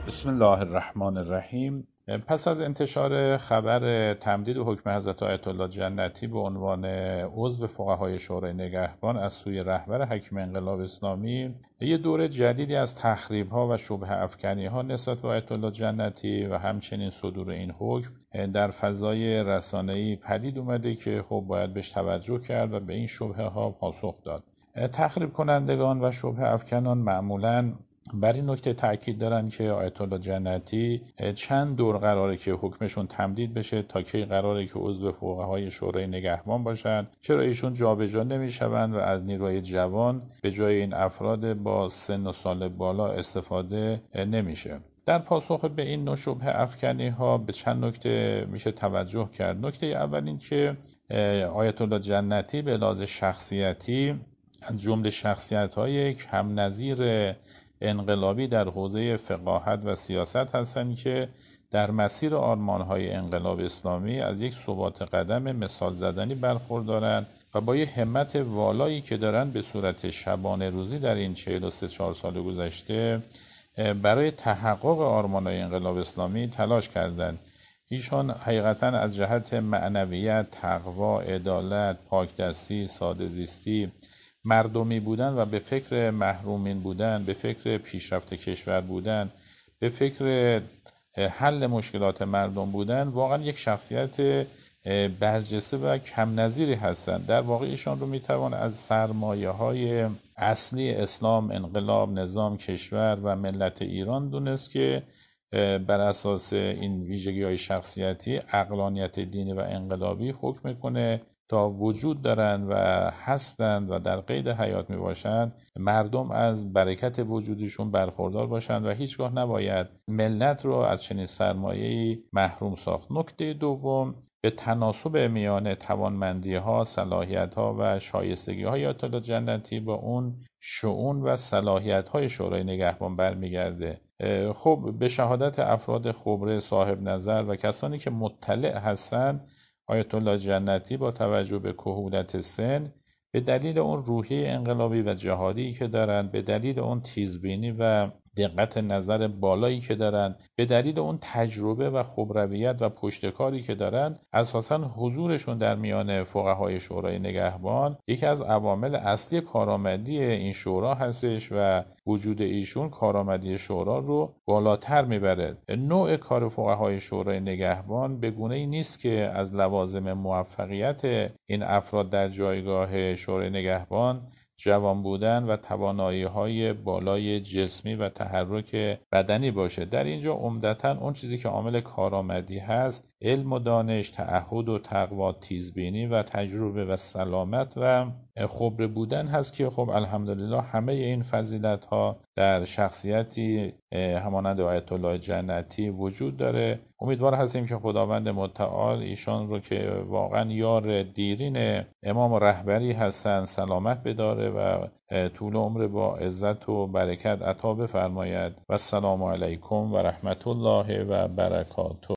بسم الله الرحمن الرحیم. پس از انتشار خبر تمدید حکم حضرت آیت الله جنتی به عنوان عضو فقهای شورای نگهبان از سوی رهبر حکیم انقلاب اسلامی، یه دور جدیدی از تخریب‌ها و شبهه افکنی‌ها نسبت به آیت الله جنتی و همچنین صدور این حکم در فضای رسانه‌ای پدید اومده که خب باید بهش توجه کرد و به این شبهه‌ها پاسخ داد. تخریب کنندگان و شبهه افکنان معمولاً بر این نکته تاکید دارن که آیت الله جنتی چند دور قراره که حکمشون تمدید بشه، تا کی قراره که عضو فقهای شورای نگهبان باشن، چرا ایشون جابجا نمیشوند و از نیروی جوان به جای این افراد با سن و سال بالا استفاده نمیشه. در پاسخ به این نوع شبهه افکنی ها به چند نکته میشه توجه کرد. نکته اول این که آیت الله جنتی به لحاظ شخصیتی از جمله شخصیت‌های کم نظیر انقلابی در حوزه فقاهت و سیاست هستند که در مسیر آرمان‌های انقلاب اسلامی از یک ثبات قدم مثال زدنی برخوردارند و با یه همت والایی که دارن به صورت شبانه روزی در این 43-4 سال گذشته برای تحقق آرمان‌های انقلاب اسلامی تلاش کردند. ایشان حقیقتاً از جهت معنویت، تقوا، عدالت، پاکدستی، ساده زیستی، مردمی بودن و به فکر محرومین بودن، به فکر پیشرفت کشور بودن، به فکر حل مشکلات مردم بودن، واقعا یک شخصیت برجسته و کم نظیری هستند. در واقع ایشان رو میتوان از سرمایه‌های اصلی اسلام، انقلاب، نظام کشور و ملت ایران دونست که بر اساس این ویژگی‌های شخصیتی عقلانیت دینی و انقلابی حکم میکنه تا وجود دارند و هستند و در قید حیات می باشند مردم از برکت وجودشون برخوردار باشند و هیچگاه نباید ملت رو از چنین سرمایه‌ای محروم ساخت. نکته دوم، به تناسب میان توانمندی ها، صلاحیت ها و شایستگی های آیت الله جنتی با اون شؤون و صلاحیت های شورای نگهبان برمیگرده. خب به شهادت افراد خبره، صاحب نظر و کسانی که مطلع هستند، آیت الله جنتی با توجه به کهولت سن، به دلیل اون روحیه انقلابی و جهادی که دارن، به دلیل اون تیزبینی و دقت نظر بالایی که دارن، به دلیل اون تجربه و خبرویت و پشتکاری که دارن، اساساً حضورشون در میان فقهای شورای نگهبان یکی از عوامل اصلی کارآمدی این شورا هستش و وجود ایشون کارآمدی شورا رو بالاتر میبره. نوع کار فقهای شورای نگهبان به گونه‌ای نیست که از لوازم موفقیت این افراد در جایگاه شورای نگهبان جوان بودن و توانایی‌های بالای جسمی و تحرک بدنی باشه. در اینجا عمدتاً اون چیزی که عامل کارآمدی هست علم و دانش، تعهد و تقوا، تیزبینی و تجربه و سلامت و خبره بودن هست که خب الحمدلله همه این فضیلت‌ها در شخصیتی همانند آیت الله جنتی وجود داره. امیدوار هستیم که خداوند متعال ایشان رو که واقعا یار دیرین امام و رهبری هستن سلامت بداره و طول عمر با عزت و برکت عطا بفرماید. و السلام علیکم و رحمت الله و برکاته.